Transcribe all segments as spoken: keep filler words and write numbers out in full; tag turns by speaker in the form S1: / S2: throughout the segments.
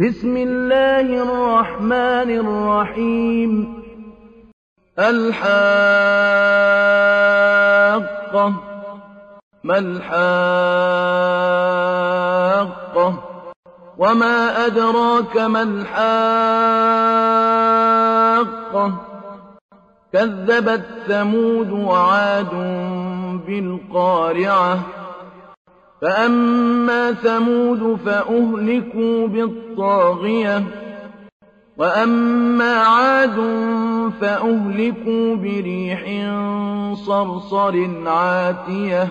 S1: بسم الله الرحمن الرحيم الحاقة ما الحاقة وما أدراك ما الحاقة كذبت ثمود وعاد بالقارعة فأما ثمود فأهلكوا بالطاغية وأما عاد فأهلكوا بريح صرصر عاتية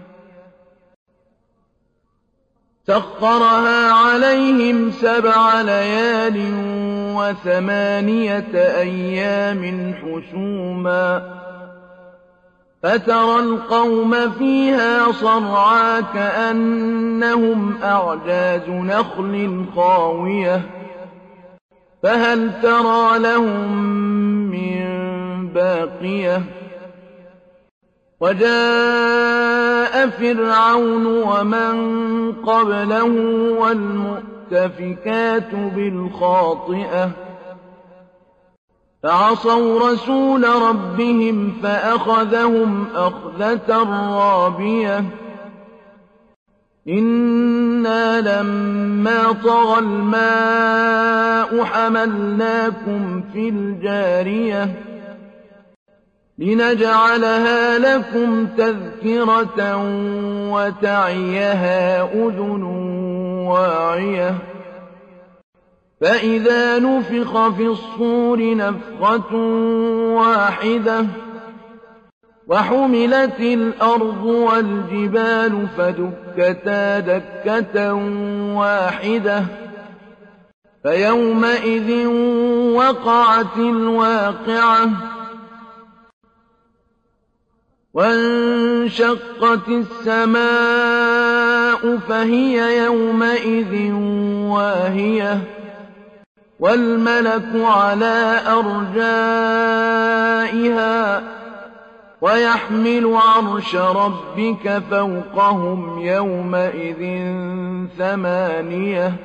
S1: سخرها عليهم سبع ليال وثمانية أيام حسوما فترى القوم فيها صرعى كأنهم أعجاز نخل خاوية فهل ترى لهم من باقية وجاء فرعون ومن قبله والمؤتفكات بالخاطئة فعصوا رسول ربهم فأخذهم أخذة رابية إنا لما طغى الماء حملناكم في الجارية لنجعلها لكم تذكرة وتعيها أذن واعية فإذا نفخ في الصور نفخة واحدة وحملت الأرض والجبال فدكتا دكة واحدة فيومئذ وقعت الواقعة وانشقت السماء فهي يومئذ واهية والملك على أرجائها ويحمل عرش ربك فوقهم يومئذ ثمانية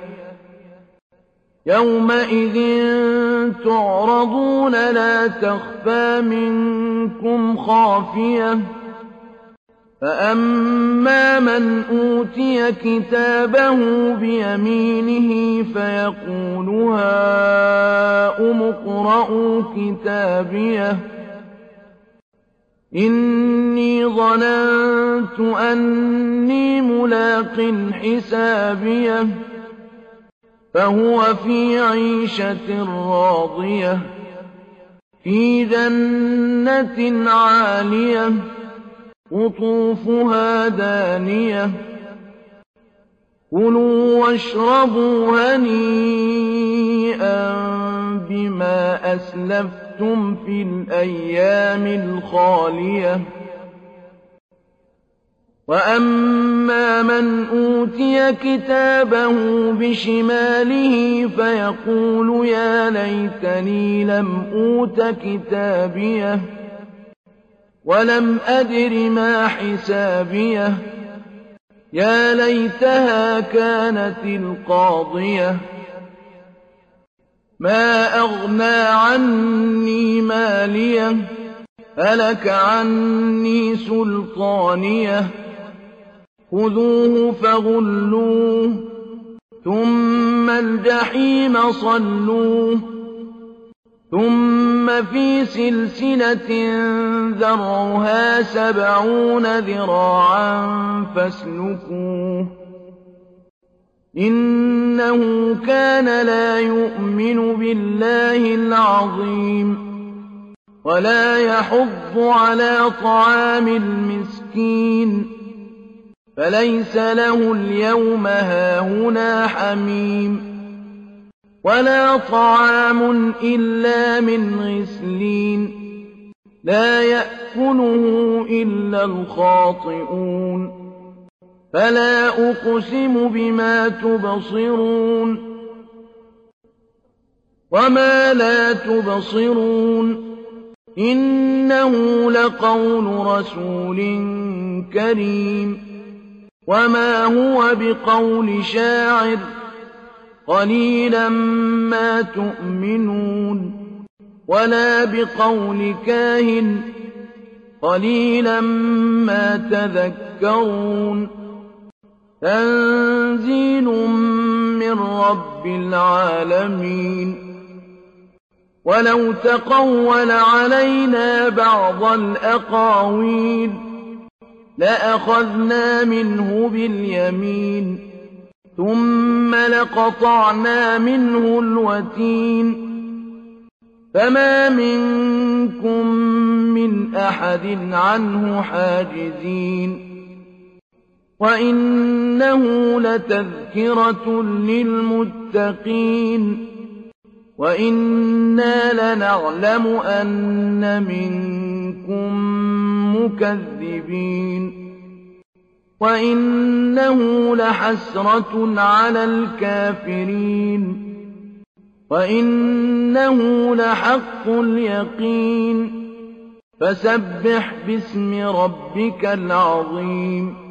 S1: يومئذ تعرضون لا تخفى منكم خافية فأما من أوتي كتابه بيمينه فيقول هاؤم اقرءوا كتابيه إني ظننت أني ملاق حسابيه فهو في عيشة راضية في جنة عالية قطوفها دانية كلوا واشربوا هنيئا بما أسلفتم في الأيام الخالية وأما من أوتي كتابه بشماله فيقول يا ليتني لم أوت كتابيه ولم أدر ما حسابيه يا ليتها كانت القاضية ما أغنى عني ماليه هلك عني سلطانيه خذوه فغلوه ثم الجحيم صلوه ثم في سلسلة ذرعها سبعون ذراعا فاسلكوه إنه كان لا يؤمن بالله العظيم ولا يحض على طعام المسكين فليس له اليوم هاهنا حميم ولا طعام إلا من غسلين لا يأكله إلا الخاطئون فلا أقسم بما تبصرون وما لا تبصرون إنه لقول رسول كريم وما هو بقول شاعر قليلا ما تؤمنون ولا بقول كاهن قليلا ما تذكرون تنزيل من رب العالمين ولو تقول علينا بعض الأقاويل لأخذنا منه باليمين ثم لقطعنا منه الوتين فما منكم من أحد عنه حاجزين وإنه لتذكرة للمتقين وإنا لنعلم أن منكم مكذبين وإنه لحسرة على الكافرين وإنه لحق اليقين فسبح باسم ربك العظيم